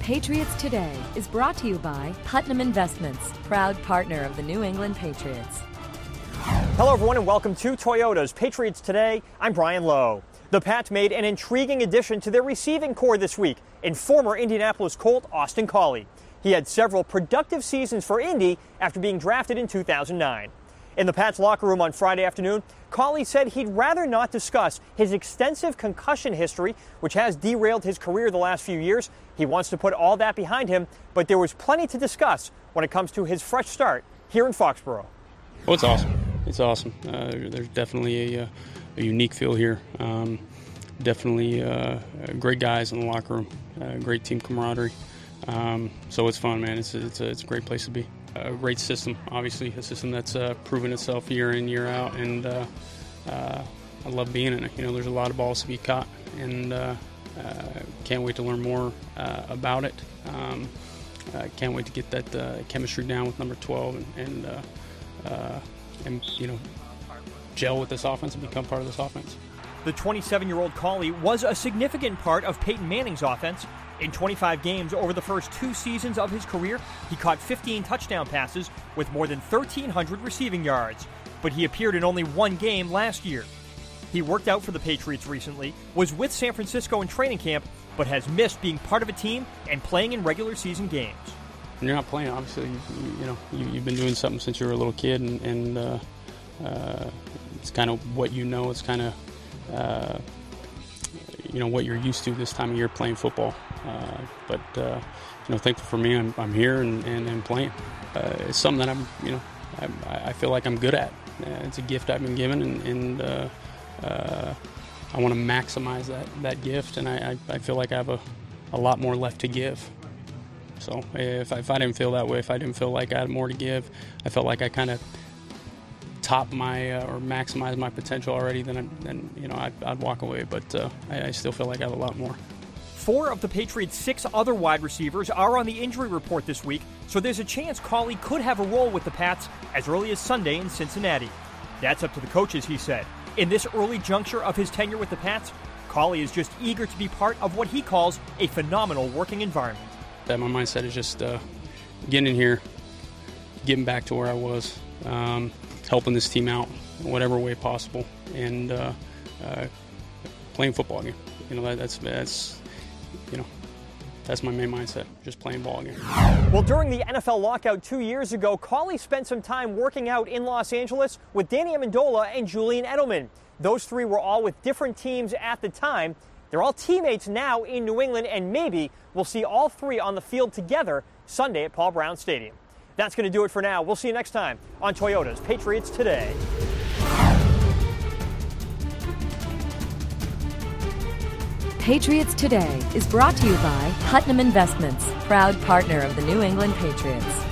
Patriots Today is brought to you by Putnam Investments, proud partner of the New England Patriots. Hello, everyone, and welcome to Toyota's Patriots Today. I'm Brian Lowe. The Pats made an intriguing addition to their receiving corps this week in former Indianapolis Colt Austin Collie. He had several productive seasons for Indy after being drafted in 2009. In the Pats locker room on Friday afternoon, Collie said he'd rather not discuss his extensive concussion history, which has derailed his career the last few years. He wants to put all that behind him, but there was plenty to discuss when it comes to his fresh start here in Foxborough. Well, it's awesome. It's awesome. There's definitely a unique feel here. Definitely great guys in the locker room, great team camaraderie. So it's fun, man. It's a great place to be. A great system, obviously, a system that's proven itself year in, year out, and I love being in it. You know, there's a lot of balls to be caught, and can't wait to learn more about it. Can't wait to get that chemistry down with number 12 and you know, gel with this offense and become part of this offense. The 27-year-old Collie was a significant part of Peyton Manning's offense. In 25 games over the first 2 seasons of his career, he caught 15 touchdown passes with more than 1,300 receiving yards. But he appeared in only 1 game last year. He worked out for the Patriots recently, was with San Francisco in training camp, but has missed being part of a team and playing in regular season games. When you're not playing, obviously, you've been doing something since you were a little kid, and it's kind of what you know. It's kind of what you're used to this time of year playing football. But thankful for me, I'm here and playing. It's something that I feel like I'm good at. It's a gift I've been given, and I want to maximize that gift, and I feel like I have a lot more left to give. So if I didn't feel that way, if I didn't feel like I had more to give, I felt like I kind of top my or maximize my potential already, then I'd walk away. But I still feel like I have a lot more. 4 of the Patriots' 6 other wide receivers are on the injury report this week, so there's a chance Collie could have a role with the Pats as early as Sunday in Cincinnati. That's up to the coaches, he said. In this early juncture of his tenure with the Pats, Collie is just eager to be part of what he calls a phenomenal working environment. My mindset is just getting in here, getting back to where I was, helping this team out in whatever way possible, and playing football again. That's my main mindset, just playing ball again. Well, during the NFL lockout 2 years ago, Collie spent some time working out in Los Angeles with Danny Amendola and Julian Edelman. Those 3 were all with different teams at the time. They're all teammates now in New England, and maybe we'll see all 3 on the field together Sunday at Paul Brown Stadium. That's going to do it for now. We'll see you next time on Toyota's Patriots Today. Patriots Today is brought to you by Putnam Investments, proud partner of the New England Patriots.